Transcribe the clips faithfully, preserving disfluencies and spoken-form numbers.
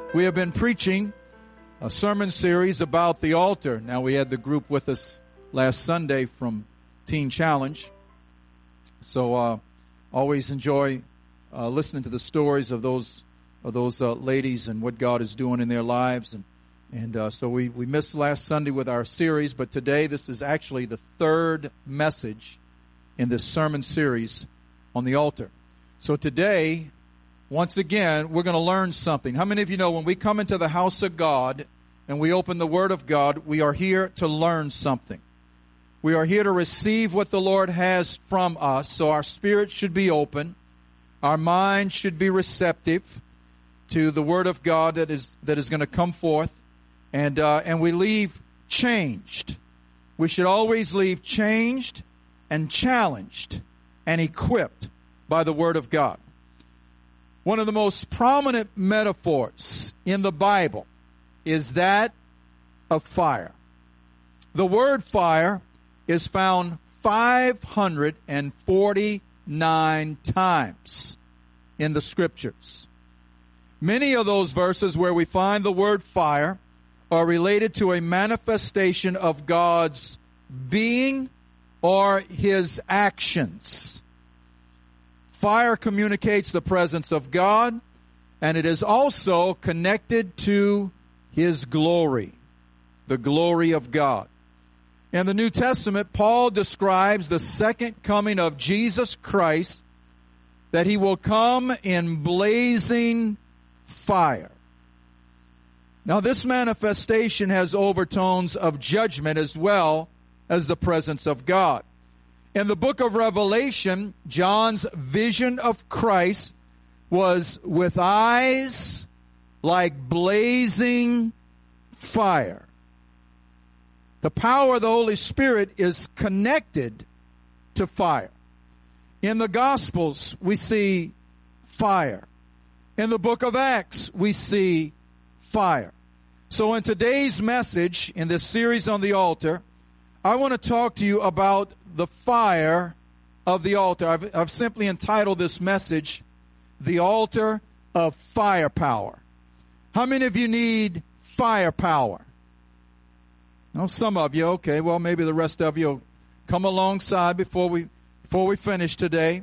We have been preaching a sermon series about the altar. Now, we had the group with us last Sunday from Teen Challenge. So, uh, always enjoy uh, listening to the stories of those of those uh, ladies and what God is doing in their lives. And and uh, so we, we missed last Sunday with our series, but today this is actually the third message in this sermon series on the altar. So today, once again, we're going to learn something. How many of you know when we come into the house of God and we open the Word of God, we are here to learn something. We are here to receive what the Lord has from us, so our spirit should be open. Our mind should be receptive to the Word of God that is that is going to come forth, and uh, and we leave changed. We should always leave changed and challenged and equipped by the Word of God. One of the most prominent metaphors in the Bible is that of fire. The word fire is found five hundred forty-nine times in the Scriptures. Many of those verses where we find the word fire are related to a manifestation of God's being or His actions. Fire communicates the presence of God, and it is also connected to His glory, the glory of God. In the New Testament, Paul describes the second coming of Jesus Christ, that He will come in blazing fire. Now, this manifestation has overtones of judgment as well as the presence of God. In the book of Revelation, John's vision of Christ was with eyes like blazing fire. The power of the Holy Spirit is connected to fire. In the Gospels, we see fire. In the book of Acts, we see fire. So in today's message, in this series on the altar, I want to talk to you about the fire of the altar. I've, I've simply entitled this message, The Altar of Firepower. How many of you need firepower? No, some of you. Okay, well, maybe the rest of you will come alongside before we before we finish today.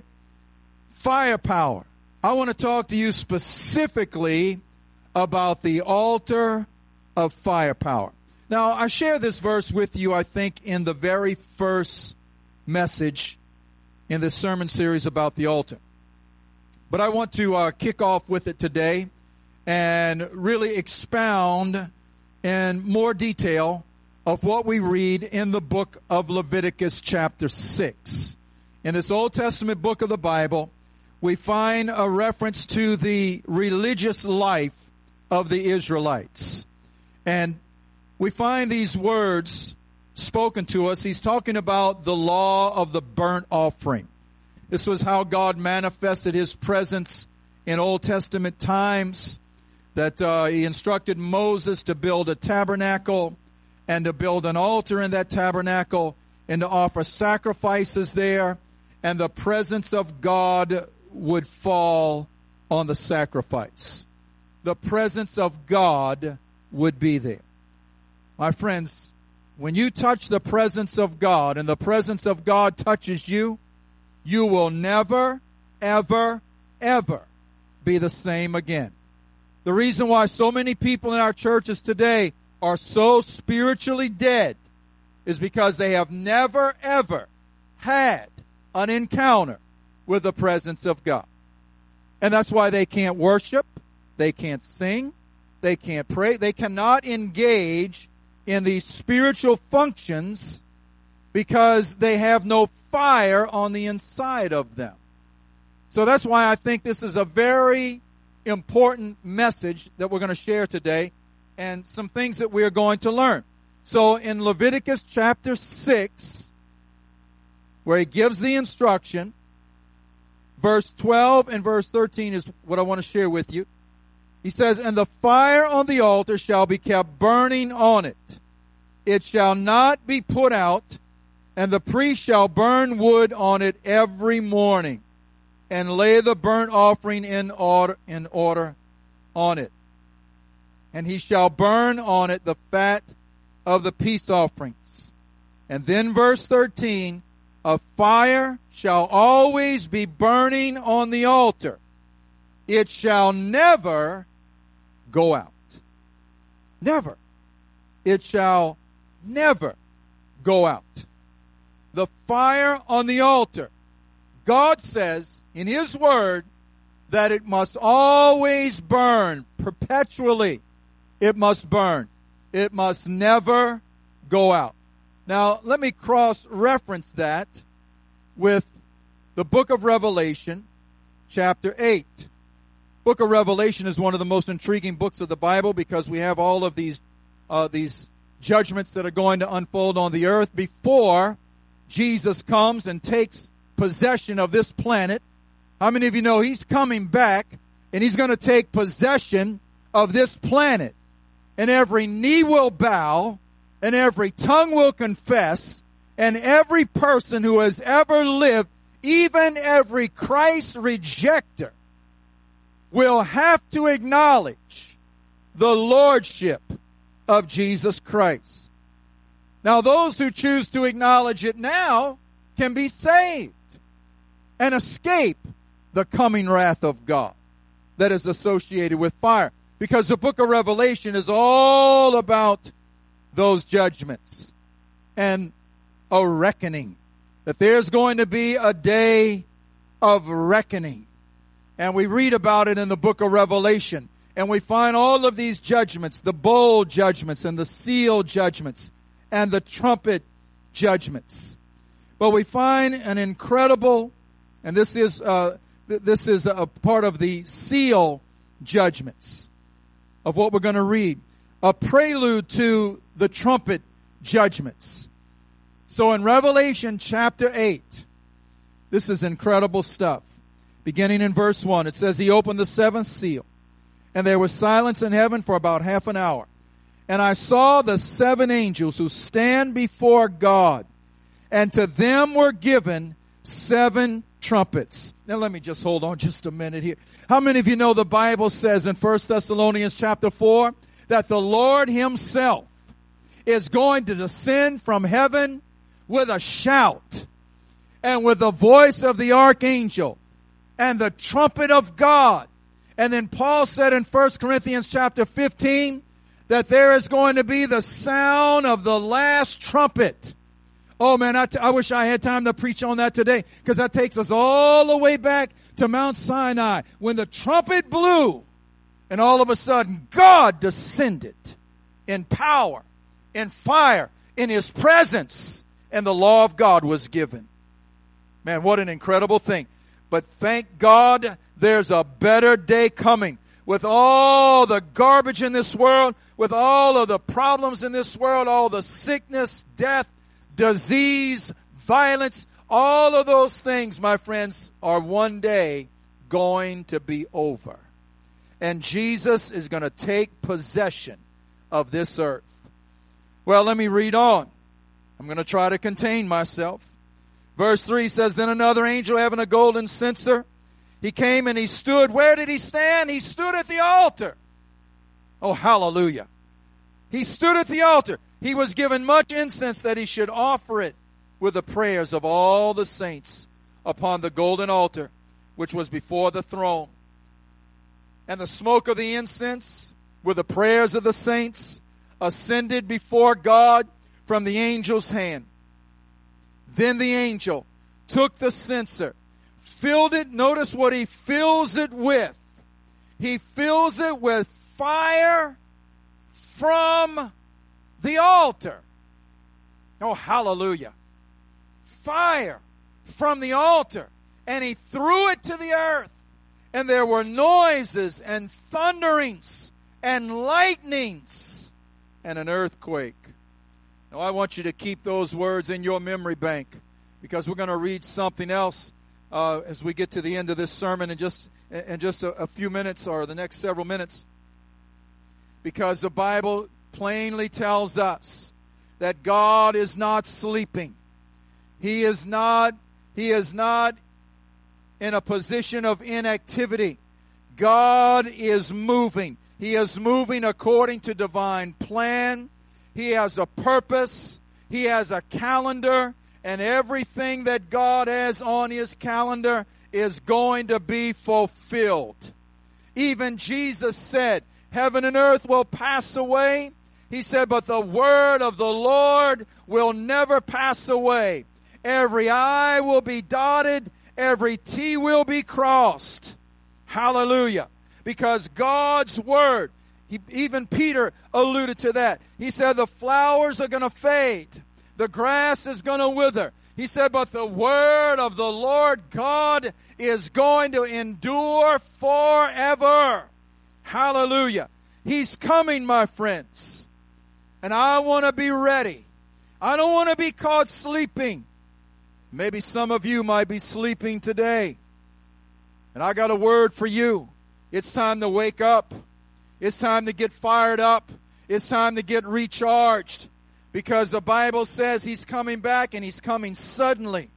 Firepower. I want to talk to you specifically about the altar of firepower. Now, I share this verse with you, I think, in the very first message in this sermon series about the altar. But I want to uh, kick off with it today and really expound in more detail of what we read in the book of Leviticus chapter six. In this Old Testament book of the Bible, we find a reference to the religious life of the Israelites. And we find these words spoken to us. He's talking about the law of the burnt offering. This was how God manifested His presence in Old Testament times, that uh, He instructed Moses to build a tabernacle and to build an altar in that tabernacle and to offer sacrifices there, and the presence of God would fall on the sacrifice. The presence of God would be there. My friends, when you touch the presence of God and the presence of God touches you, you will never, ever, ever be the same again. The reason why so many people in our churches today are so spiritually dead is because they have never, ever had an encounter with the presence of God. And that's why they can't worship, they can't sing, they can't pray, they cannot engage in these spiritual functions because they have no fire on the inside of them. So that's why I think this is a very important message that we're going to share today, and some things that we are going to learn. So in Leviticus chapter six, where he gives the instruction, verse twelve and verse thirteen is what I want to share with you. He says, "And the fire on the altar shall be kept burning on it. It shall not be put out, and the priest shall burn wood on it every morning, and lay the burnt offering in order, in order on it." and he shall burn on it the fat of the peace offerings. And then verse thirteen, a fire shall always be burning on the altar. It shall never go out. Never. It shall never go out. The fire on the altar. God says in his word that it must always burn, perpetually. It must burn. It must never go out. Now, let me cross-reference that with the book of Revelation, chapter eight. Book of Revelation is one of the most intriguing books of the Bible because we have all of these uh, these judgments that are going to unfold on the earth before Jesus comes and takes possession of this planet. How many of you know he's coming back and he's going to take possession of this planet? And every knee will bow and every tongue will confess, and every person who has ever lived, even every Christ rejecter, will have to acknowledge the lordship of Jesus Christ. Now, those who choose to acknowledge it now can be saved and escape the coming wrath of God that is associated with fire. Because the book of Revelation is all about those judgments and a reckoning. That there's going to be a day of reckoning. And we read about it in the book of Revelation. And we find all of these judgments, the bowl judgments and the seal judgments and the trumpet judgments. But we find an incredible, and this is uh, th- this is a part of the seal judgments of what we're going to read. A prelude to the trumpet judgments. So in Revelation chapter eight, this is incredible stuff. Beginning in verse one, it says, he opened the seventh seal, and there was silence in heaven for about half an hour. And I saw the seven angels who stand before God, and to them were given seven trumpets. Now let me just hold on just a minute here. How many of you know the Bible says in First Thessalonians chapter four that the Lord himself is going to descend from heaven with a shout and with the voice of the archangel and the trumpet of God. And then Paul said in First Corinthians chapter fifteen that there is going to be the sound of the last trumpet. Oh man, I, t- I wish I had time to preach on that today, because that takes us all the way back to Mount Sinai when the trumpet blew and all of a sudden God descended in power, in fire, in his presence, and the law of God was given. Man, what an incredible thing. But thank God there's a better day coming. With all the garbage in this world, with all of the problems in this world, all the sickness, death, disease, violence, all of those things, my friends, are one day going to be over. And Jesus is going to take possession of this earth. Well, let me read on. I'm going to try to contain myself. Verse three says, then another angel having a golden censer, he came and he stood. Where did he stand? He stood at the altar. Oh, hallelujah. He stood at the altar. He was given much incense that he should offer it with the prayers of all the saints upon the golden altar, which was before the throne. And the smoke of the incense with the prayers of the saints ascended before God from the angel's hand. Then the angel took the censer, filled it. Notice what he fills it with. He fills it with fire from the altar. Oh, hallelujah. Fire from the altar. And he threw it to the earth. And there were noises and thunderings and lightnings and an earthquake. Now, I want you to keep those words in your memory bank, because we're going to read something else uh, as we get to the end of this sermon in just, in just a, a few minutes, or the next several minutes. Because the Bible plainly tells us that God is not sleeping. He is not, he is not in a position of inactivity. God is moving. He is moving according to divine plan. He has a purpose. He has a calendar. And everything that God has on His calendar is going to be fulfilled. Even Jesus said, heaven and earth will pass away. He said, but the word of the Lord will never pass away. Every I will be dotted. Every T will be crossed. Hallelujah. Because God's word, he, even Peter alluded to that. He said the flowers are going to fade. The grass is going to wither. He said, but the word of the Lord God is going to endure forever. Hallelujah. He's coming, my friends. And I want to be ready. I don't want to be caught sleeping. Maybe some of you might be sleeping today. And I got a word for you. It's time to wake up. It's time to get fired up. It's time to get recharged. Because the Bible says He's coming back, and He's coming suddenly.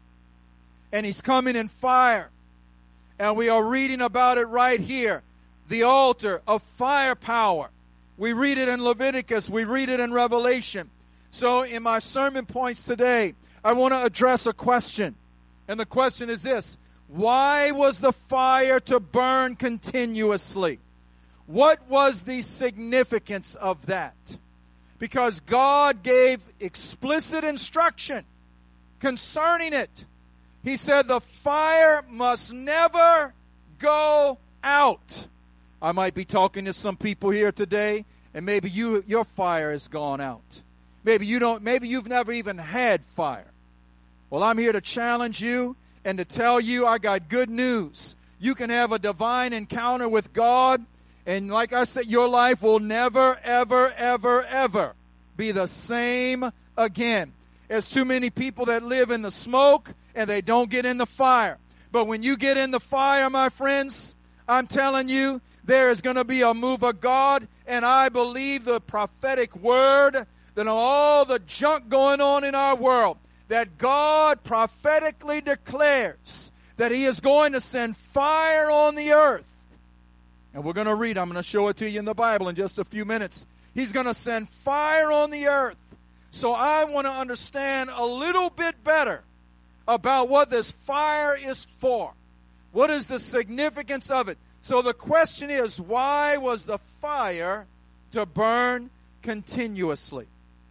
And He's coming in fire. And we are reading about it right here. The altar of firepower. We read it in Leviticus. We read it in Revelation. So in my sermon points today, I want to address a question. And the question is this. Why was the fire to burn continuously? What was the significance of that? Because God gave explicit instruction concerning it. He said the fire must never go out. I might be talking to some people here today, and maybe you your fire has gone out. Maybe you don't maybe you've never even had fire. Well, I'm here to challenge you and to tell you I got good news. You can have a divine encounter with God, and like I said, your life will never, ever, ever, ever be the same again. There's too many people that live in the smoke and they don't get in the fire. But when you get in the fire, my friends, I'm telling you, there is going to be a move of God, and I believe the prophetic word that all the junk going on in our world, that God prophetically declares that He is going to send fire on the earth. And we're going to read, I'm going to show it to you in the Bible in just a few minutes. He's going to send fire on the earth. So I want to understand a little bit better about what this fire is for. What is the significance of it? So the question is, why was the fire to burn continuously?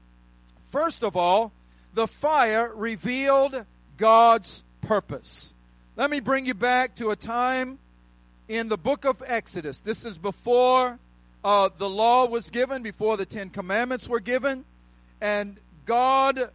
First of all, the fire revealed God's purpose. Let me bring you back to a time in the book of Exodus. This is before uh, the law was given, before the Ten Commandments were given. And God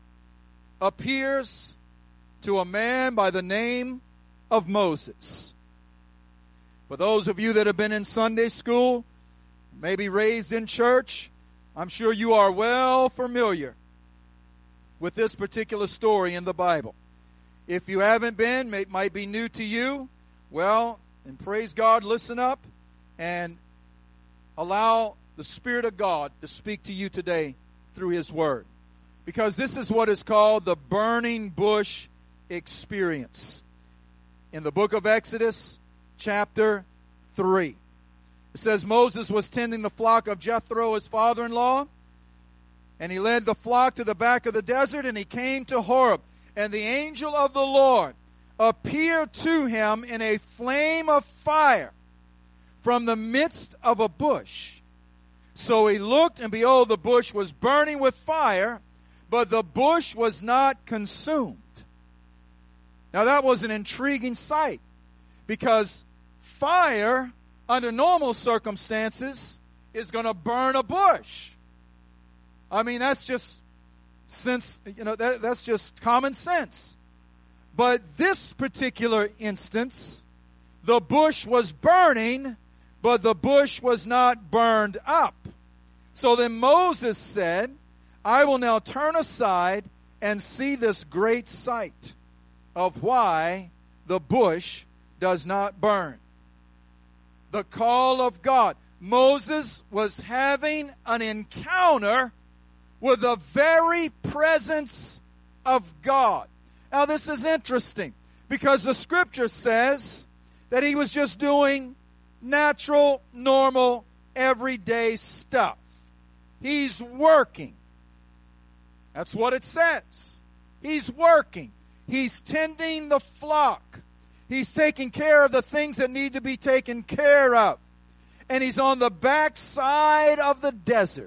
appears to a man by the name of Moses. For those of you that have been in Sunday school, maybe raised in church, I'm sure you are well familiar with this particular story in the Bible. If you haven't been, it might be new to you. Well, and praise God, listen up and allow the Spirit of God to speak to you today through His Word. Because this is what is called the burning bush experience. In the book of Exodus, chapter three. It says, Moses was tending the flock of Jethro, his father-in-law, and he led the flock to the back of the desert, and he came to Horeb. And the angel of the Lord appeared to him in a flame of fire from the midst of a bush. So he looked, and behold, the bush was burning with fire, but the bush was not consumed. Now that was an intriguing sight, because fire, under normal circumstances, is going to burn a bush. I mean, that's just sense, you know, that, that's just common sense. But this particular instance, the bush was burning, but the bush was not burned up. So then Moses said, I will now turn aside and see this great sight of why the bush does not burn. The call of God. Moses was having an encounter with the very presence of God. Now this is interesting, because the Scripture says that he was just doing natural, normal everyday stuff. He's working. That's what it says. He's working. He's tending the flock. He's taking care of the things that need to be taken care of. And he's on the backside of the desert.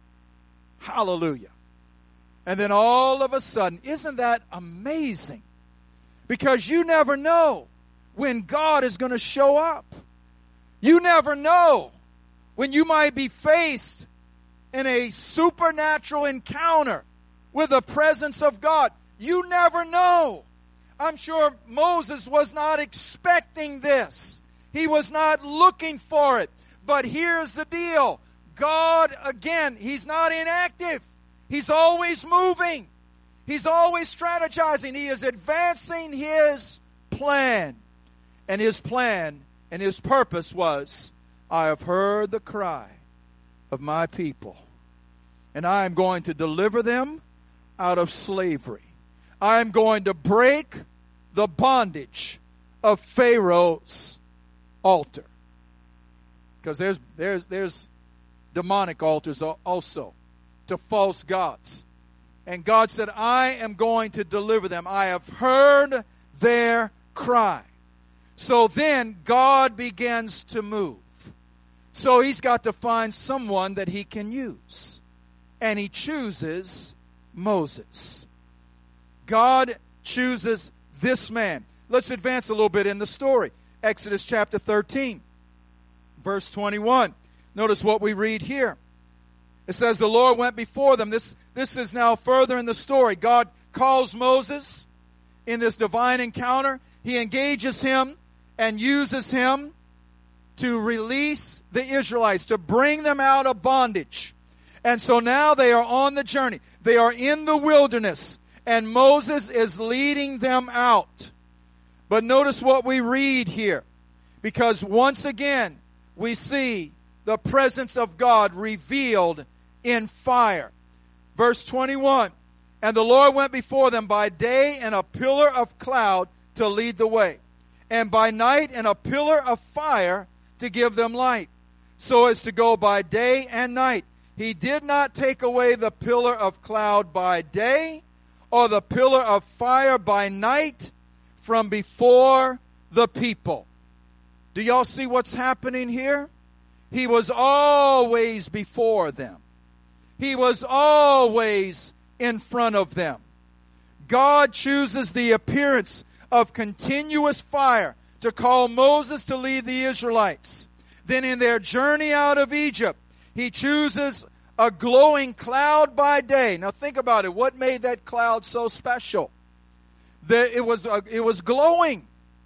Hallelujah. And then all of a sudden, isn't that amazing? Because you never know when God is going to show up. You never know when you might be faced in a supernatural encounter with the presence of God. You never know. I'm sure Moses was not expecting this. He was not looking for it. But here's the deal. God, again, He's not inactive. He's always moving. He's always strategizing. He is advancing His plan. And His plan and His purpose was, I have heard the cry of my people, and I am going to deliver them out of slavery. I am going to break the bondage of Pharaoh's altar. Because there's, there's, there's demonic altars also to false gods. And God said, I am going to deliver them. I have heard their cry. So then God begins to move. So He's got to find someone that He can use. And He chooses Moses. God chooses this man. Let's advance a little bit in the story. Exodus chapter thirteen, verse twenty-one. Notice what we read here. It says, the Lord went before them. This, this is now further in the story. God calls Moses in this divine encounter. He engages him and uses him to release the Israelites, to bring them out of bondage. And so now they are on the journey. They are in the wilderness, and Moses is leading them out. But notice what we read here, because once again we see the presence of God revealed in fire. Verse twenty-one, and the Lord went before them by day in a pillar of cloud to lead the way, and by night in a pillar of fire to give them light, so as to go by day and night. He did not take away the pillar of cloud by day or the pillar of fire by night from before the people. Do y'all see what's happening here? He was always before them. He was always in front of them. God chooses the appearance of continuous fire to call Moses to lead the Israelites. Then in their journey out of Egypt, He chooses a glowing cloud by day. Now think about it. What made that cloud so special? That it was uh, it was glowing.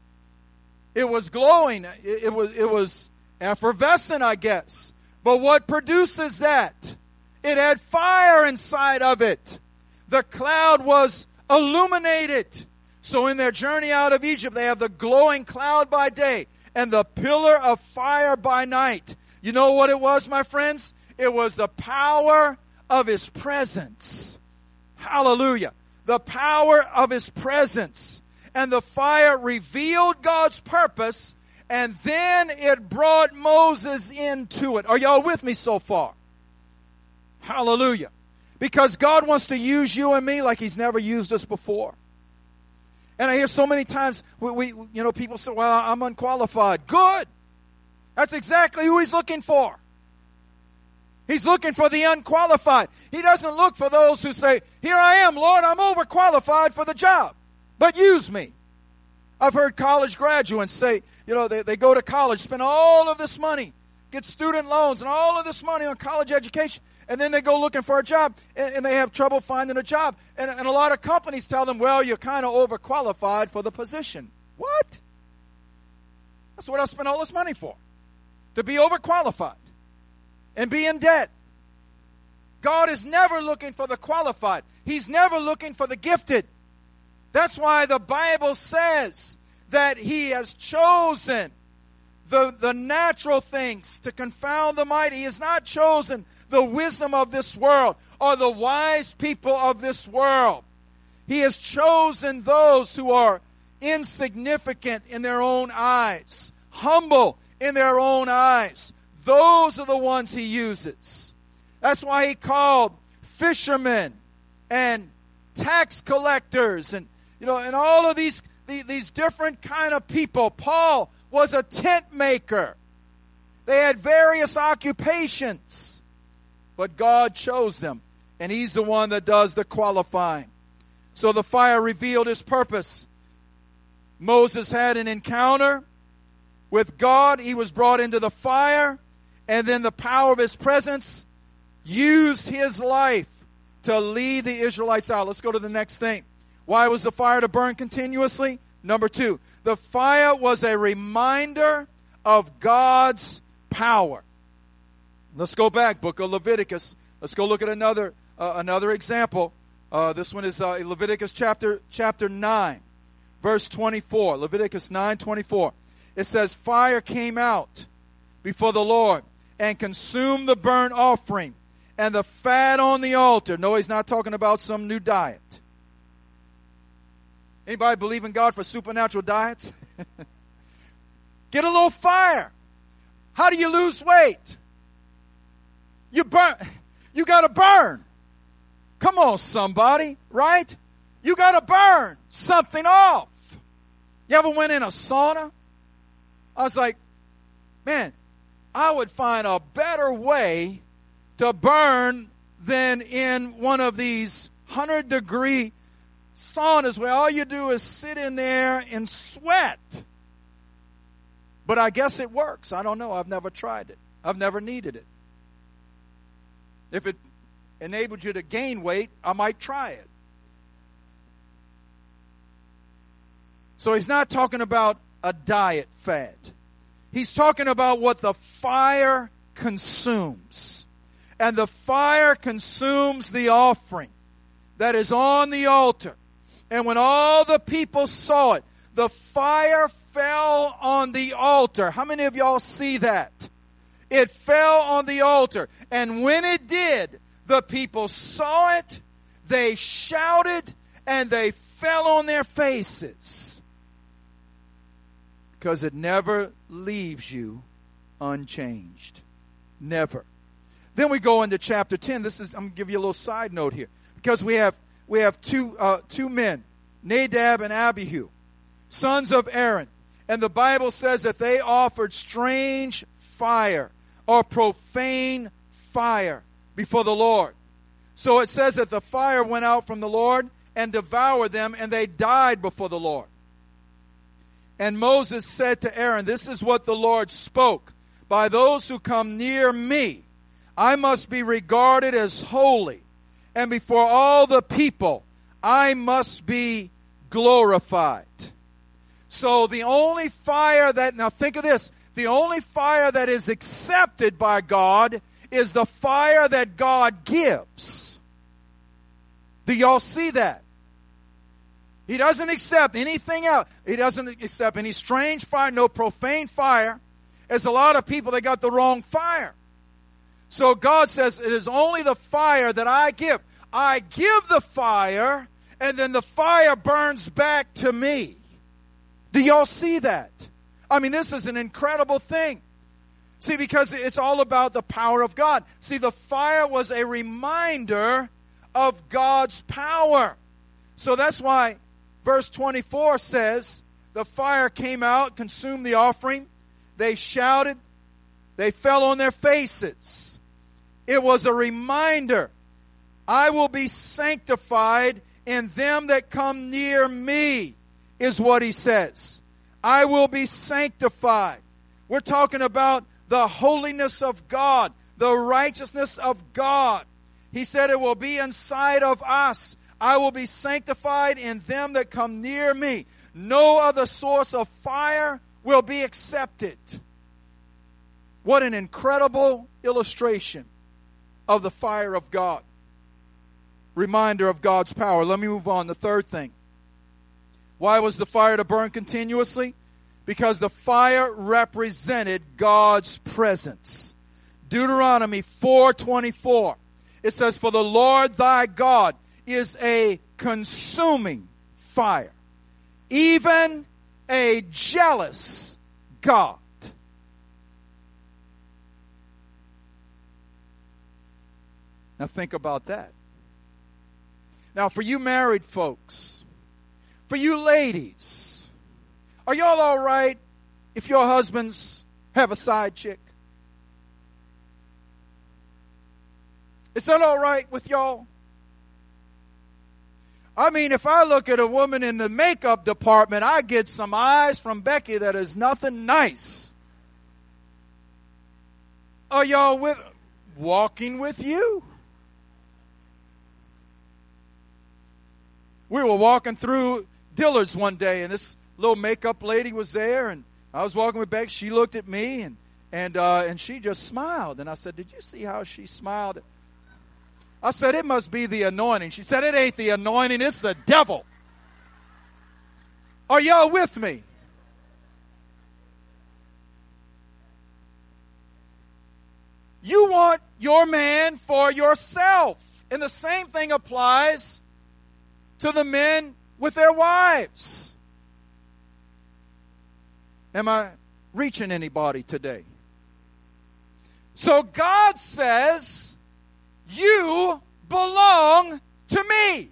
It was glowing. It, it was it was effervescent, I guess. But what produces that? It had fire inside of it. The cloud was illuminated. So in their journey out of Egypt, they have the glowing cloud by day and the pillar of fire by night. You know what it was, my friends? It was the power of His presence. Hallelujah. The power of His presence. And the fire revealed God's purpose, and then it brought Moses into it. Are y'all with me so far? Hallelujah. Because God wants to use you and me like He's never used us before. And I hear so many times, we, we you know, people say, well, I'm unqualified. Good. That's exactly who He's looking for. He's looking for the unqualified. He doesn't look for those who say, here I am, Lord, I'm overqualified for the job, but use me. I've heard college graduates say, you know, they, they go to college, spend all of this money, get student loans and all of this money on college education, and then they go looking for a job, and, and they have trouble finding a job. And, and a lot of companies tell them, well, you're kind of overqualified for the position. What? That's what I spent all this money for, to be overqualified and be in debt. God is never looking for the qualified. He's never looking for the gifted. That's why the Bible says that He has chosen the, the natural things to confound the mighty. He has not chosen the wisdom of this world or the wise people of this world. He has chosen those who are insignificant in their own eyes, humble in their own eyes, Those are the ones he uses. That's why he called fishermen and tax collectors and, you know, and all of these, these different kind of people. Paul was a tent maker. They had various occupations, but God chose them, and he's the one that does the qualifying. So the fire revealed his purpose. Moses had an encounter with God. He was brought into the fire, and then the power of his presence used his life to lead the Israelites out. Let's go to the next thing. Why was the fire to burn continuously? Number two, the fire was a reminder of God's power. Let's go back, book of Leviticus. Let's go look at another uh, another example. Uh, this one is uh, Leviticus chapter chapter nine, verse twenty-four. Leviticus nine twenty-four. It says, fire came out before the Lord and consumed the burnt offering and the fat on the altar. No, he's not talking about some new diet. Anybody believe in God for supernatural diets? Get a little fire. How do you lose weight? You burn. You got to burn. Come on, somebody, right? You got to burn something off. You ever went in a sauna? I was like, man, I would find a better way to burn than in one of these one hundred degree saunas where all you do is sit in there and sweat. But I guess it works. I don't know. I've never tried it. I've never needed it. If it enabled you to gain weight, I might try it. So he's not talking about a diet fad. He's talking about what the fire consumes. And the fire consumes the offering that is on the altar. And when all the people saw it, the fire fell on the altar. How many of y'all see that? It fell on the altar. And when it did, the people saw it, they shouted, and they fell on their faces. Because it never leaves you unchanged. Never. Then we go into chapter ten. This is, I'm going to give you a little side note here. Because we have we have two uh, two men, Nadab and Abihu, sons of Aaron. And the Bible says that they offered strange fire or profane fire before the Lord. So it says that the fire went out from the Lord and devoured them, and they died before the Lord. And Moses said to Aaron, this is what the Lord spoke. By those who come near me, I must be regarded as holy. And before all the people, I must be glorified. So the only fire that, now think of this, the only fire that is accepted by God is the fire that God gives. Do y'all see that? He doesn't accept anything else. He doesn't accept any strange fire, no profane fire. There's a lot of people that got the wrong fire. So God says, it is only the fire that I give. I give the fire, and then the fire burns back to me. Do y'all see that? I mean, this is an incredible thing. See, because it's all about the power of God. See, the fire was a reminder of God's power. So that's why verse twenty-four says, the fire came out, consumed the offering. They shouted. They fell on their faces. It was a reminder. I will be sanctified in them that come near me, is what he says. I will be sanctified. We're talking about the holiness of God, the righteousness of God. He said it will be inside of us. I will be sanctified in them that come near me. No other source of fire will be accepted. What an incredible illustration of the fire of God. Reminder of God's power. Let me move on. The third thing. Why was the fire to burn continuously? Because the fire represented God's presence. Deuteronomy four twenty-four. It says, for the Lord thy God is a consuming fire, even a jealous God. Now think about that. Now for you married folks, for you ladies, are y'all all right if your husbands have a side chick? Is that all right with y'all? I mean, if I look at a woman in the makeup department, I get some eyes from Becky that is nothing nice. Are y'all with walking with you? We were walking through Dillard's one day, and this little makeup lady was there, and I was walking with Becky. She looked at me, and and uh, and she just smiled. And I said, "Did you see how she smiled?" I said, "It must be the anointing." She said, "It ain't the anointing, it's the devil." Are y'all with me? You want your man for yourself. And the same thing applies to the men with their wives. Am I reaching anybody today? So God says, you belong to me.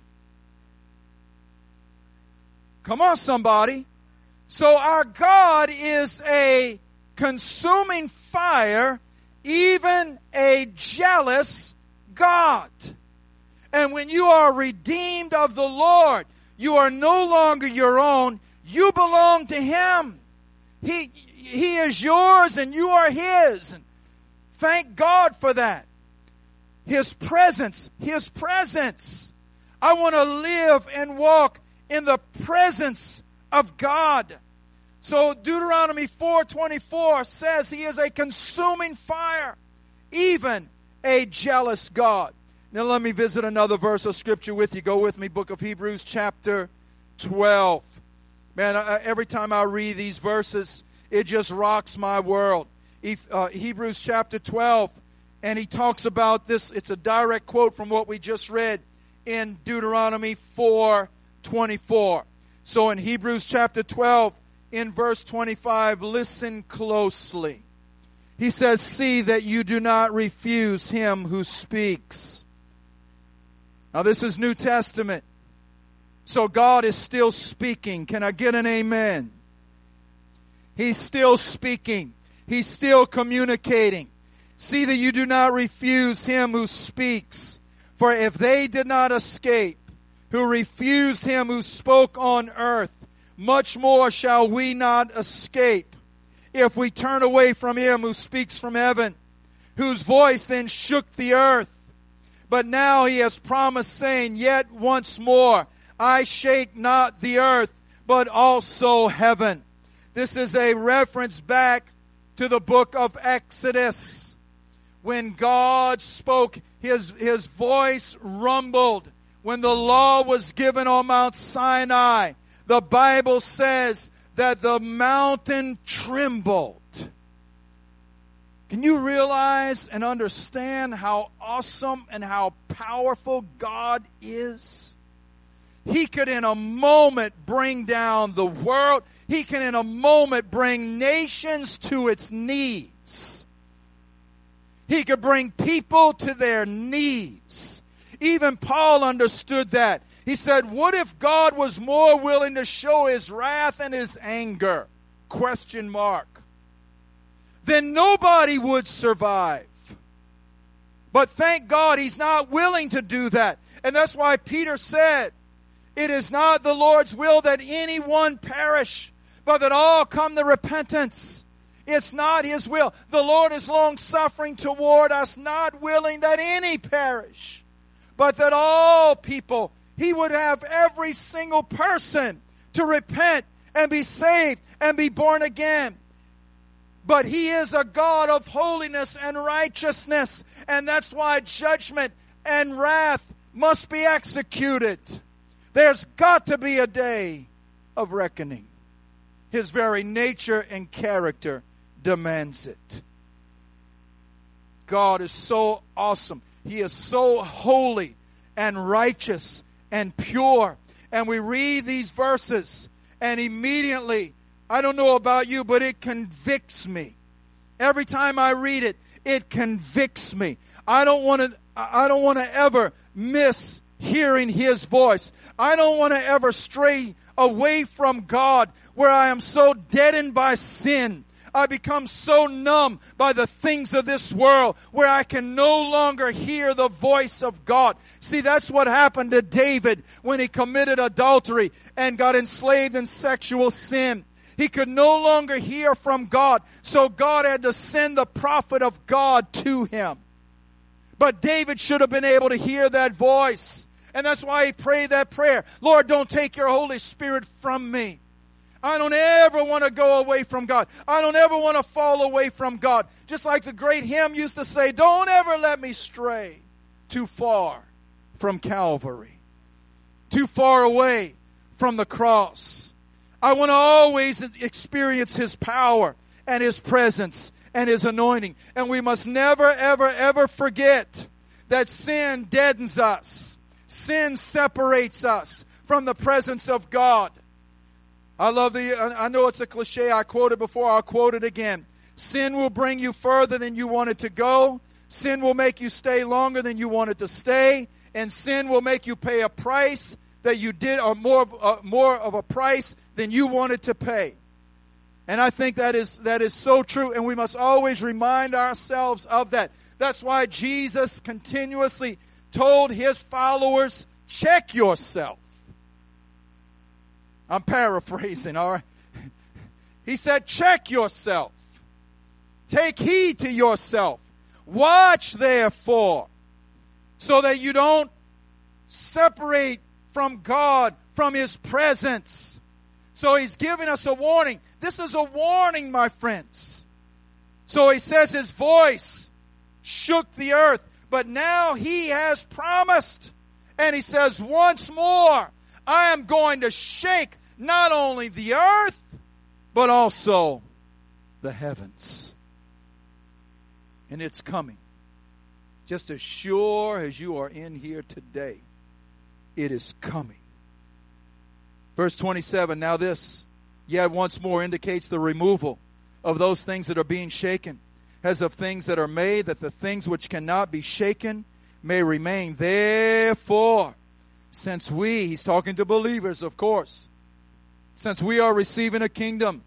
Come on, somebody. So our God is a consuming fire, even a jealous God. And when you are redeemed of the Lord, you are no longer your own. You belong to Him. He, he is yours and you are His. And thank God for that. His presence, His presence. I want to live and walk in the presence of God. So Deuteronomy four twenty-four says He is a consuming fire, even a jealous God. Now let me visit another verse of Scripture with you. Go with me, book of Hebrews chapter twelve. Man, I, every time I read these verses, it just rocks my world. If, uh, Hebrews chapter twelve, and he talks about this. It's a direct quote from what we just read in Deuteronomy four twenty-four. So in Hebrews chapter twelve, in verse twenty-five, listen closely. He says, "See that you do not refuse Him who speaks." Now this is New Testament. So God is still speaking. Can I get an amen? He's still speaking. He's still communicating. See that you do not refuse Him who speaks. For if they did not escape, who refused Him who spoke on earth, much more shall we not escape if we turn away from Him who speaks from heaven, whose voice then shook the earth. But now He has promised, saying, "Yet once more I shake not the earth, but also heaven." This is a reference back to the book of Exodus. When God spoke, His, His voice rumbled. When the law was given on Mount Sinai, the Bible says that the mountain trembled. Can you realize and understand how awesome and how powerful God is? He could in a moment bring down the world. He can in a moment bring nations to its knees. He could bring people to their knees. Even Paul understood that. He said, what if God was more willing to show His wrath and His anger? Question mark. Then nobody would survive. But thank God He's not willing to do that. And that's why Peter said, it is not the Lord's will that anyone perish, but that all come to repentance. It's not His will. The Lord is long-suffering toward us, not willing that any perish, but that all people, He would have every single person to repent and be saved and be born again. But He is a God of holiness and righteousness, and that's why judgment and wrath must be executed. There's got to be a day of reckoning. His very nature and character demands it. God is so awesome. He is so holy and righteous and pure. And we read these verses, and immediately, I don't know about you, but it convicts me. Every time I read it, it convicts me. I don't want to I don't want to ever miss hearing His voice. I don't want to ever stray away from God where I am so deadened by sin. I become so numb by the things of this world where I can no longer hear the voice of God. See, that's what happened to David when he committed adultery and got enslaved in sexual sin. He could no longer hear from God, so God had to send the prophet of God to him. But David should have been able to hear that voice. And that's why he prayed that prayer. Lord, don't take your Holy Spirit from me. I don't ever want to go away from God. I don't ever want to fall away from God. Just like the great hymn used to say, don't ever let me stray too far from Calvary, too far away from the cross. I want to always experience His power and His presence and His anointing. And we must never, ever, ever forget that sin deadens us. Sin separates us from the presence of God. I love the, I know it's a cliche, I quoted before, I'll quote it again. Sin will bring you further than you wanted to go. Sin will make you stay longer than you wanted to stay. And sin will make you pay a price that you did, or more of, uh, more of a price than you wanted to pay. And I think that is, that is so true, and we must always remind ourselves of that. That's why Jesus continuously told His followers, check yourself. I'm paraphrasing, all right? He said, check yourself. Take heed to yourself. Watch, therefore, so that you don't separate from God, from His presence. So He's giving us a warning. This is a warning, my friends. So He says His voice shook the earth, but now He has promised. And He says, once more, I am going to shake not only the earth, but also the heavens. And it's coming. Just as sure as you are in here today, it is coming. Verse twenty-seven, now this, yet once more, indicates the removal of those things that are being shaken, as of things that are made, that the things which cannot be shaken may remain. Therefore, since we, he's talking to believers, of course, since we are receiving a kingdom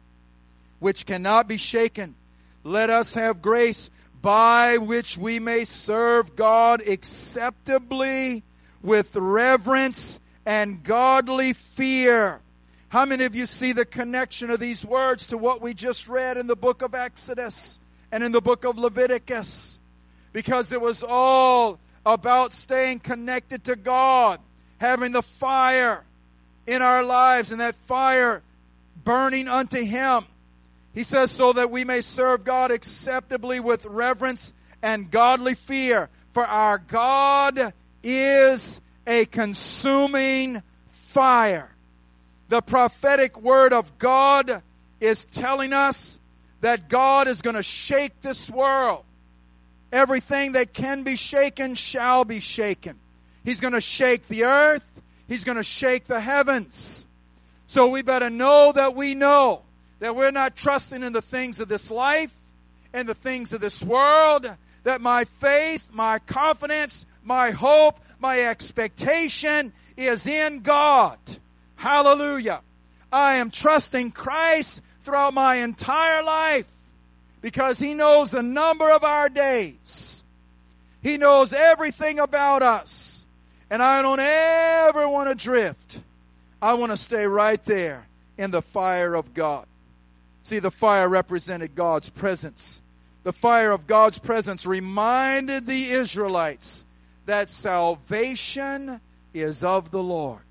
which cannot be shaken, let us have grace by which we may serve God acceptably with reverence and godly fear. How many of you see the connection of these words to what we just read in the book of Exodus and in the book of Leviticus? Because it was all about staying connected to God, having the fire in our lives, and that fire burning unto Him. He says, so that we may serve God acceptably with reverence and godly fear. For our God is a consuming fire. The prophetic word of God is telling us that God is going to shake this world. Everything that can be shaken shall be shaken. He's going to shake the earth. He's going to shake the heavens. So we better know that we know that we're not trusting in the things of this life and the things of this world, that my faith, my confidence, my hope, my expectation is in God. Hallelujah. I am trusting Christ throughout my entire life because He knows the number of our days. He knows everything about us. And I don't ever want to drift. I want to stay right there in the fire of God. See, the fire represented God's presence. The fire of God's presence reminded the Israelites that salvation is of the Lord.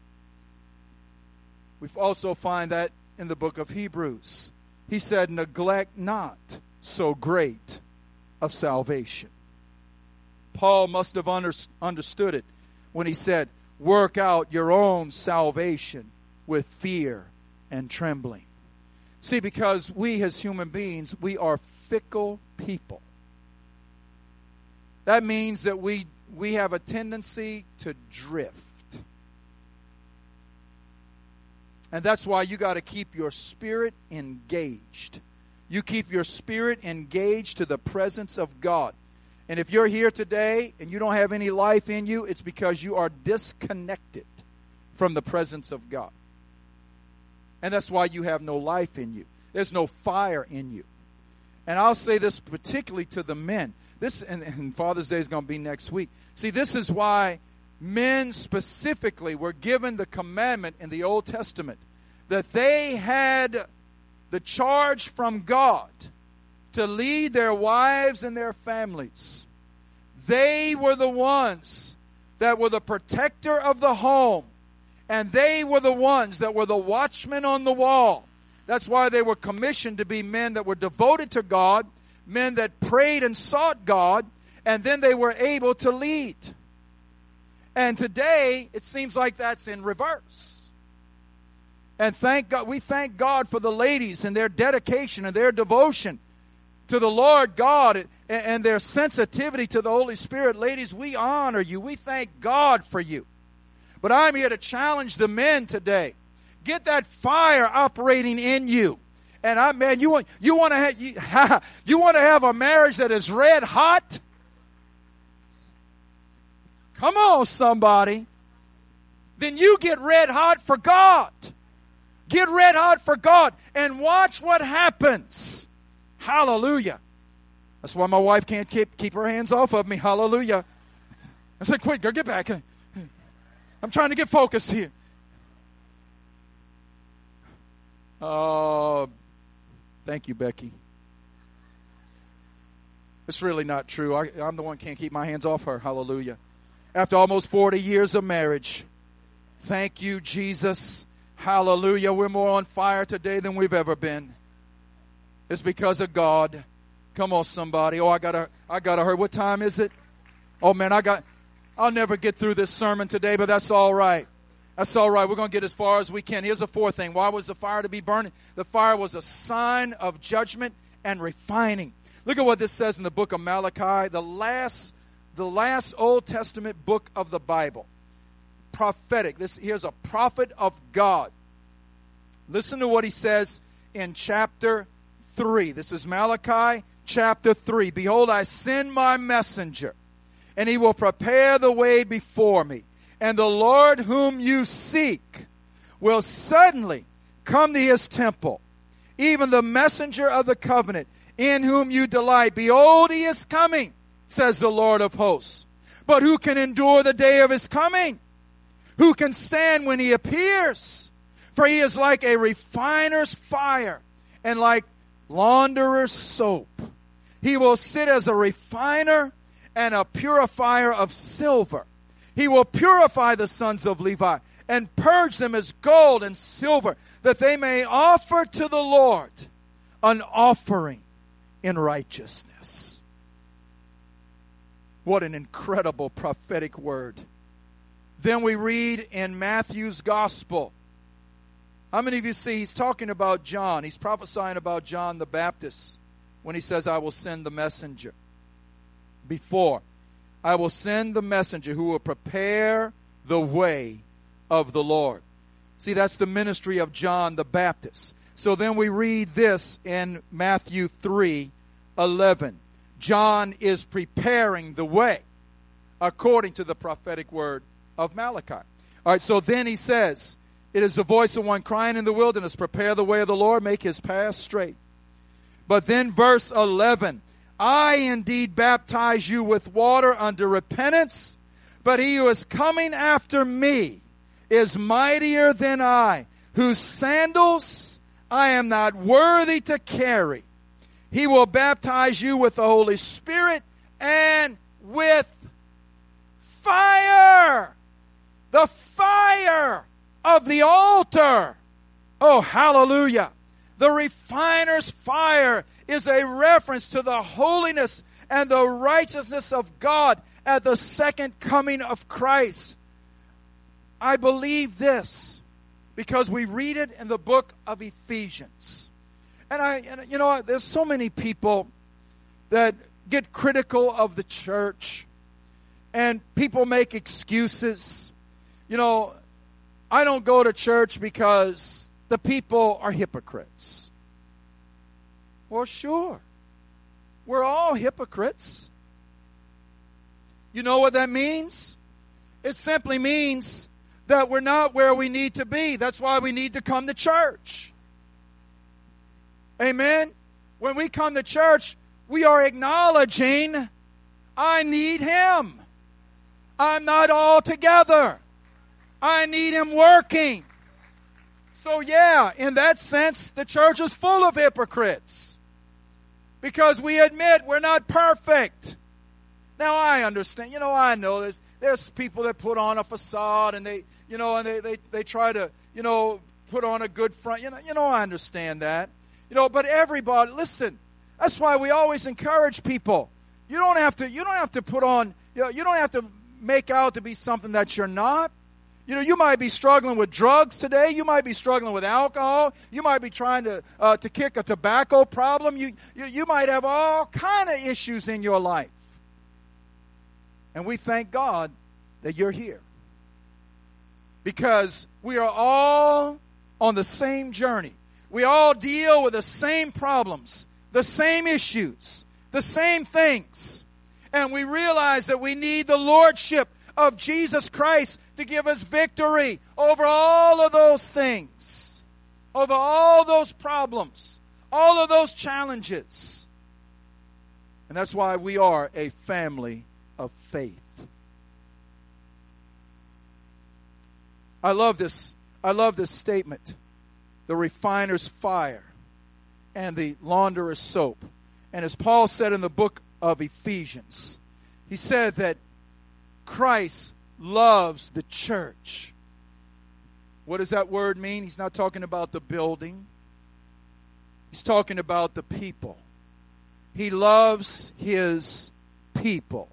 We also find that in the book of Hebrews. He said, neglect not so great of salvation. Paul must have under, understood it when he said, work out your own salvation with fear and trembling. See, because we as human beings, we are fickle people. That means that we, we have a tendency to drift. And that's why you got to keep your spirit engaged. You keep your spirit engaged to the presence of God. And if you're here today and you don't have any life in you, it's because you are disconnected from the presence of God. And that's why you have no life in you. There's no fire in you. And I'll say this particularly to the men. This, and, and Father's Day is going to be next week. See, this is why men specifically were given the commandment in the Old Testament that they had the charge from God to lead their wives and their families. They were the ones that were the protector of the home. And they were the ones that were the watchmen on the wall. That's why they were commissioned to be men that were devoted to God, men that prayed and sought God, and then they were able to lead. And today, it seems like that's in reverse. And thank God, we thank God for the ladies and their dedication and their devotion to the Lord God and their sensitivity to the Holy Spirit. Ladies, we honor you. We thank God for you. But I'm here to challenge the men today. Get that fire operating in you. And I, man, you want you want to have you, you want to have a marriage that is red hot? Come on, somebody. Then you get red hot for God. Get red hot for God and watch what happens. Hallelujah. That's why my wife can't keep, keep her hands off of me. Hallelujah. I said, quick, girl, get back. I'm trying to get focused here. Uh, thank you, Becky. It's really not true. I, I'm the one who can't keep my hands off her. Hallelujah. After almost forty years of marriage, thank you, Jesus. Hallelujah. We're more on fire today than we've ever been. It's because of God. Come on, somebody. Oh, I gotta, I gotta hurry. What time is it? Oh man, I got. I'll never get through this sermon today, but that's all right. That's all right. We're going to get as far as we can. Here's the fourth thing. Why was the fire to be burning? The fire was a sign of judgment and refining. Look at what this says in the book of Malachi, the last, the last Old Testament book of the Bible. Prophetic. This here's a prophet of God. Listen to what he says in chapter three. This is Malachi chapter three. Behold, I send my messenger, and he will prepare the way before me. And the Lord whom you seek will suddenly come to his temple, even the messenger of the covenant, in whom you delight. Behold, he is coming, says the Lord of hosts. But who can endure the day of his coming? Who can stand when he appears? For he is like a refiner's fire and like launderer's soap. He will sit as a refiner and a purifier of silver. He will purify the sons of Levi and purge them as gold and silver, that they may offer to the Lord an offering in righteousness. What an incredible prophetic word. Then we read in Matthew's gospel. How many of you see he's talking about John? He's prophesying about John the Baptist when he says, I will send the messenger. Before, I will send the messenger who will prepare the way of the Lord. See, that's the ministry of John the Baptist. So then we read this in Matthew three eleven. John is preparing the way according to the prophetic word of Malachi. All right, so then he says, it is the voice of one crying in the wilderness, prepare the way of the Lord, make his path straight. But then verse eleven, I indeed baptize you with water unto repentance, but he who is coming after me is mightier than I, whose sandals I am not worthy to carry. He will baptize you with the Holy Spirit and with fire. The fire of the altar. Oh, hallelujah. The refiner's fire is a reference to the holiness and the righteousness of God at the second coming of Christ. I believe this because we read it in the book of Ephesians. And I, and you know, there's so many people that get critical of the church, and people make excuses. You know, I don't go to church because the people are hypocrites. Well, sure. We're all hypocrites. You know what that means? It simply means that we're not where we need to be. That's why we need to come to church. Amen? When we come to church, we are acknowledging, I need Him. I'm not all together. I need Him working. So yeah, in that sense, the church is full of hypocrites. Because we admit we're not perfect. Now I understand, you know, I know there's, there's people that put on a facade and they, you know, and they, they, they try to, you know, put on a good front. You know, you know, I understand that. You know, but everybody, listen, that's why we always encourage people. You don't have to, you don't have to put on, you know, you don't have to make out to be something that you're not. You know, you might be struggling with drugs today. You might be struggling with alcohol. You might be trying to uh, to kick a tobacco problem. You, you you might have all kind of issues in your life. And we thank God that you're here. Because we are all on the same journey. We all deal with the same problems, the same issues, the same things. And we realize that we need the lordship of Jesus Christ to give us victory over all of those things, over all those problems, all of those challenges. And that's why we are a family of faith. I love this. I love this statement. The refiner's fire and the launderer's soap. And as Paul said in the book of Ephesians, he said that Christ loves the church. What does that word mean? He's not talking about the building. He's talking about the people. He loves His people.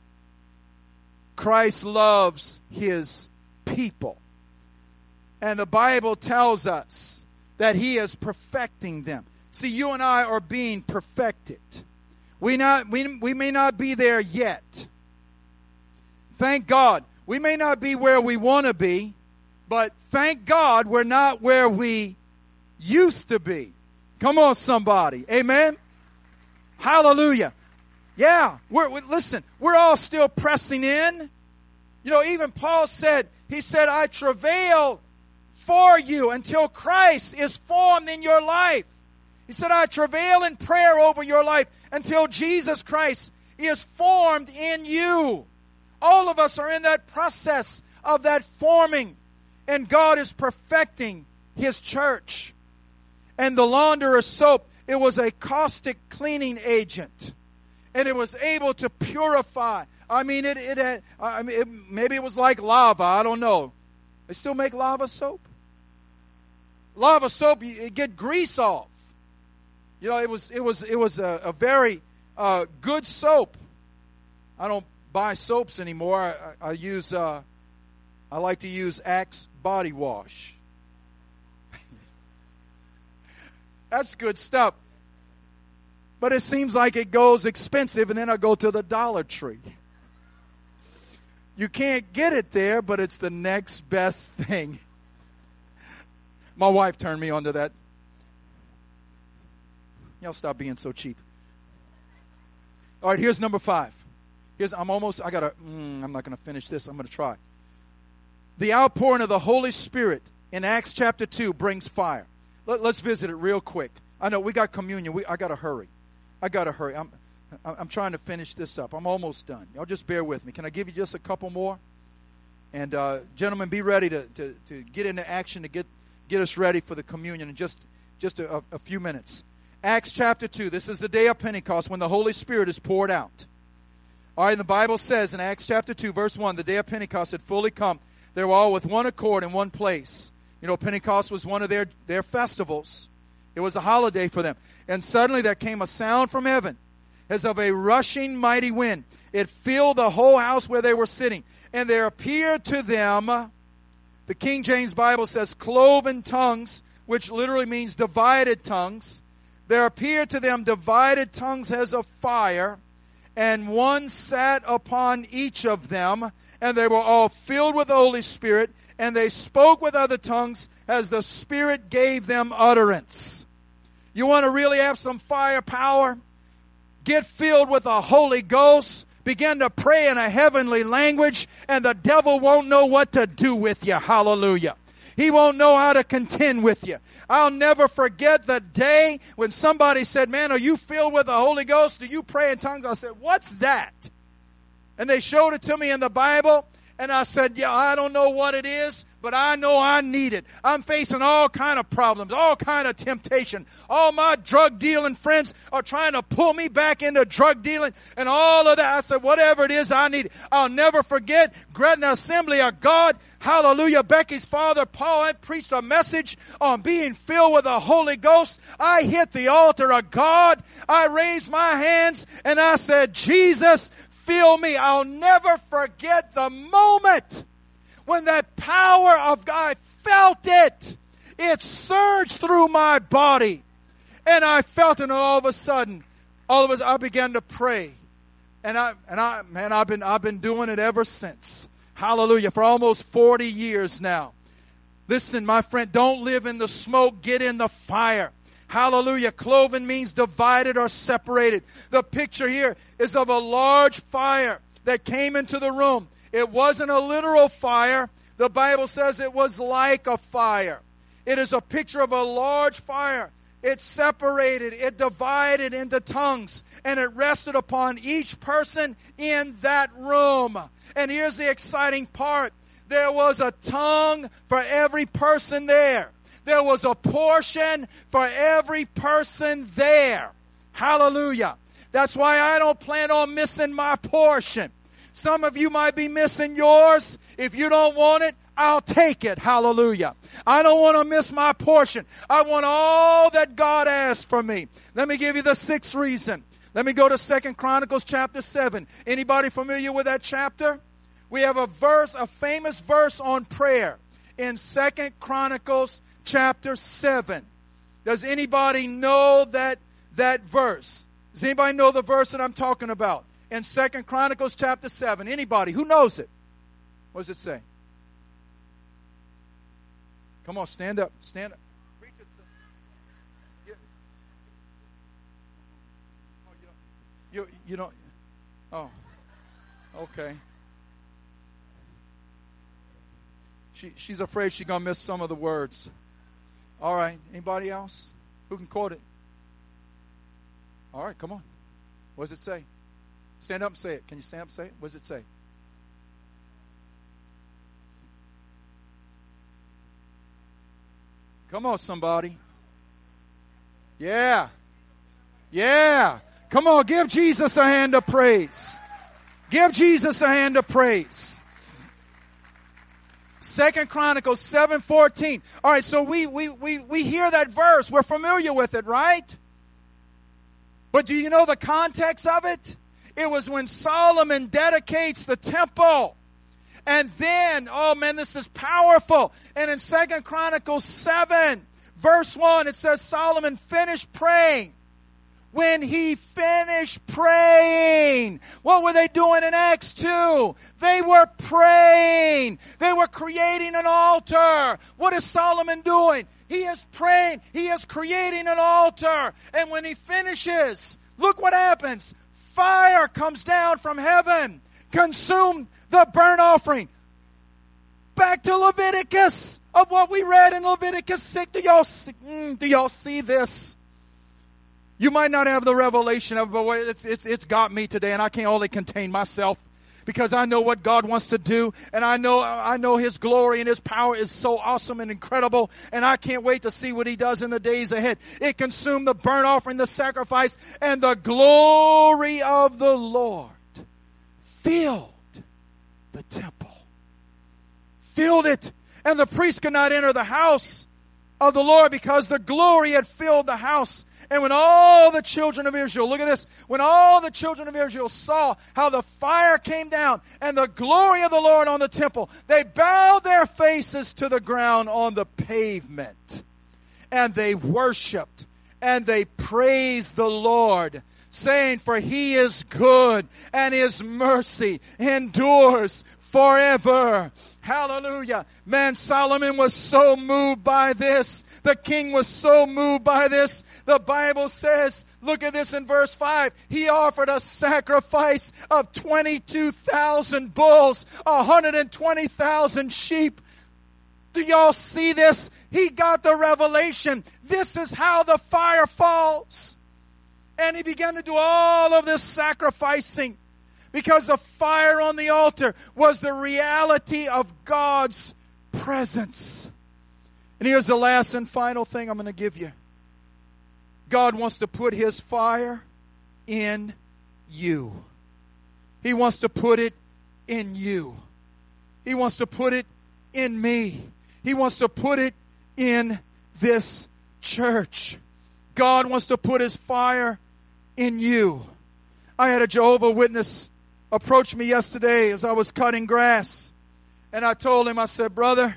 Christ loves His people. And the Bible tells us that He is perfecting them. See, you and I are being perfected. We, not, we, we may not be there yet. Thank God. We may not be where we want to be, but thank God we're not where we used to be. Come on, somebody. Amen? Hallelujah. Yeah, we're, we, listen, we're all still pressing in. You know, even Paul said, he said, I travail for you until Christ is formed in your life. He said, I travail in prayer over your life until Jesus Christ is formed in you. All of us are in that process of that forming. And God is perfecting His church. And the launderer's soap, it was a caustic cleaning agent. And it was able to purify. I mean, it, it, had, I mean it, maybe it was like lava. I don't know. They still make lava soap? Lava soap, you, you get grease off. You know, it was, it was, it was a, a very uh, good soap. I don't buy soaps anymore. I, I use, uh, I like to use Axe body wash. That's good stuff. But it seems like it goes expensive, and then I go to the Dollar Tree. You can't get it there, but it's the next best thing. My wife turned me onto that. Y'all stop being so cheap. All right, here's number five. Here's, I'm almost, I gotta, mm, I'm not going to finish this. I'm going to try. The outpouring of the Holy Spirit in Acts chapter two brings fire. Let, let's visit it real quick. I know we got communion. We, I got to hurry. I got to hurry. I'm, I'm trying to finish this up. I'm almost done. Y'all just bear with me. Can I give you just a couple more? And uh, gentlemen, be ready to, to, to get into action to get, get us ready for the communion in just, just a, a few minutes. Acts chapter two. This is the day of Pentecost when the Holy Spirit is poured out. All right, and the Bible says in Acts chapter two, verse one, the day of Pentecost had fully come. They were all with one accord in one place. You know, Pentecost was one of their, their festivals. It was a holiday for them. And suddenly there came a sound from heaven as of a rushing mighty wind. It filled the whole house where they were sitting. And there appeared to them, the King James Bible says, cloven tongues, which literally means divided tongues. There appeared to them divided tongues as of fire, and one sat upon each of them, and they were all filled with the Holy Spirit, and they spoke with other tongues as the Spirit gave them utterance. You want to really have some firepower? Get filled with the Holy Ghost, begin to pray in a heavenly language, and the devil won't know what to do with you. Hallelujah. He won't know how to contend with you. I'll never forget the day when somebody said, man, are you filled with the Holy Ghost? Do you pray in tongues? I said, what's that? And they showed it to me in the Bible. And I said, yeah, I don't know what it is, but I know I need it. I'm facing all kind of problems, all kind of temptation. All my drug dealing friends are trying to pull me back into drug dealing and all of that. I said, whatever it is, I need it. I'll never forget Gretna Assembly of God. Hallelujah. Becky's father, Paul, had preached a message on being filled with the Holy Ghost. I hit the altar of God. I raised my hands and I said, Jesus, fill me. I'll never forget the moment when that power of God, I felt it. It surged through my body. And I felt it, and all of a sudden, all of a sudden, I began to pray. And I, and I, man, I've been, I've been doing it ever since. Hallelujah. For almost forty years now. Listen, my friend, don't live in the smoke. Get in the fire. Hallelujah. Cloven means divided or separated. The picture here is of a large fire that came into the room. It wasn't a literal fire. The Bible says it was like a fire. It is a picture of a large fire. It separated, it divided into tongues, and it rested upon each person in that room. And here's the exciting part. There was a tongue for every person there. There was a portion for every person there. Hallelujah. That's why I don't plan on missing my portion. Some of you might be missing yours. If you don't want it, I'll take it. Hallelujah. I don't want to miss my portion. I want all that God has for me. Let me give you the sixth reason. Let me go to Second Chronicles chapter seven. Anybody familiar with that chapter? We have a verse, a famous verse on prayer in Second Chronicles chapter seven. Does anybody know that, that verse? Does anybody know the verse that I'm talking about? In Second Chronicles chapter seven. Anybody? Who knows it? What does it say? Come on, stand up. Stand up. Preach it. Yeah. Oh, you, don't, you, you don't. Oh, okay. She, she's afraid she's going to miss some of the words. All right. Anybody else? Who can quote it? All right, come on. What does it say? Stand up and say it. Can you stand up and say it? What does it say? Come on, somebody. Yeah. Yeah. Come on, give Jesus a hand of praise. Give Jesus a hand of praise. Second Chronicles seven fourteen. All right, so we, we, we, we hear that verse. We're familiar with it, right? But do you know the context of it? It was when Solomon dedicates the temple. And then, oh man, this is powerful. And in Second Chronicles seven, verse one, it says Solomon finished praying. When he finished praying, what were they doing in Acts two? They were praying. They were creating an altar. What is Solomon doing? He is praying. He is creating an altar. And when he finishes, look what happens. Fire comes down from heaven, consumed the burnt offering. Back to Leviticus, of what we read in Leviticus six. Do y'all see, mm, do y'all see this? You might not have the revelation of it, but it's, it's, it's got me today, and I can't only contain myself because I know what God wants to do, and I know, I know His glory and His power is so awesome and incredible, and I can't wait to see what He does in the days ahead. It consumed the burnt offering, the sacrifice, and the glory of the Lord filled the temple. Filled it. And the priest could not enter the house of the Lord because the glory had filled the house. And when all the children of Israel, look at this, when all the children of Israel saw how the fire came down and the glory of the Lord on the temple, they bowed their faces to the ground on the pavement. And they worshiped and they praised the Lord, saying, for He is good and His mercy endures forever. Hallelujah. Man, Solomon was so moved by this. The king was so moved by this. The Bible says, look at this in verse five. He offered a sacrifice of twenty-two thousand bulls, one hundred twenty thousand sheep. Do y'all see this? He got the revelation. This is how the fire falls. And he began to do all of this sacrificing, because the fire on the altar was the reality of God's presence. And here's the last and final thing I'm going to give you. God wants to put His fire in you. He wants to put it in you. He wants to put it in me. He wants to put it in this church. God wants to put His fire in you. I had a Jehovah's Witness approach me yesterday as I was cutting grass. And I told him, I said, brother,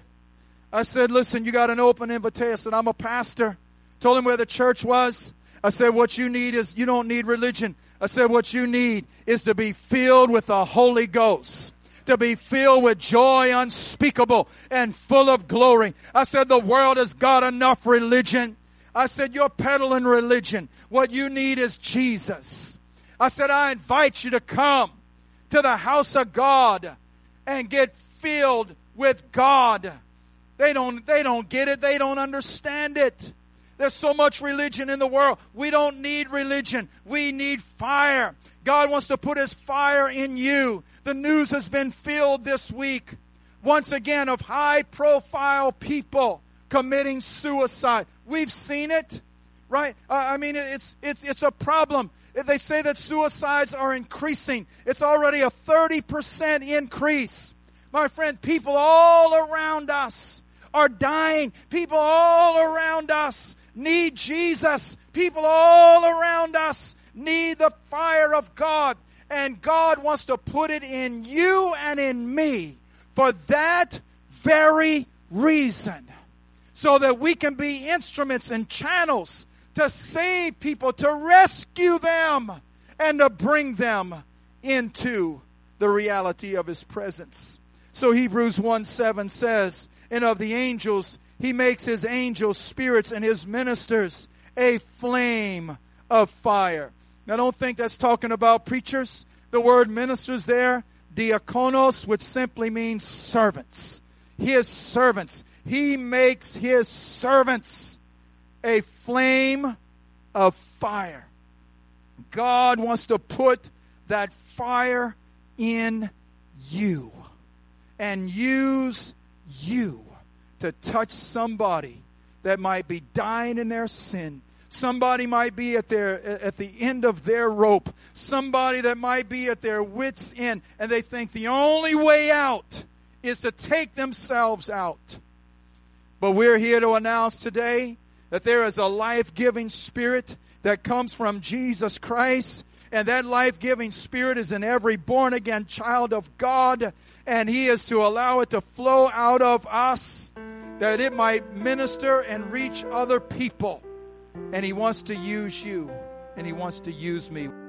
I said, listen, you got an open invitation. I said, I'm a pastor. Told him where the church was. I said, what you need is, you don't need religion. I said, what you need is to be filled with the Holy Ghost. To be filled with joy unspeakable and full of glory. I said, the world has got enough religion. I said, you're peddling religion. What you need is Jesus. I said, I invite you to come to the house of God and get filled with God. They don't, they don't get it. They don't understand it. There's so much religion in the world. We don't need religion. We need fire. God wants to put His fire in you. The news has been filled this week, once again, of high-profile people committing suicide. We've seen it, right? Uh, I mean, it's it's it's a problem. They say that suicides are increasing. It's already a thirty percent increase. My friend, people all around us are dying. People all around us need Jesus. People all around us need the fire of God. And God wants to put it in you and in me for that very reason. So that we can be instruments and channels to save people, to rescue them, and to bring them into the reality of His presence. So Hebrews one seven says, and of the angels, He makes His angels spirits and His ministers a flame of fire. Now don't think that's talking about preachers. The word ministers there, diakonos, which simply means servants. His servants. He makes His servants a flame of fire. God wants to put that fire in you and use you to touch somebody that might be dying in their sin. Somebody might be at their at the end of their rope. Somebody that might be at their wits' end, and they think the only way out is to take themselves out. But we're here to announce today that there is a life-giving spirit that comes from Jesus Christ, and that life-giving spirit is in every born-again child of God, and He is to allow it to flow out of us that it might minister and reach other people. And He wants to use you, and He wants to use me.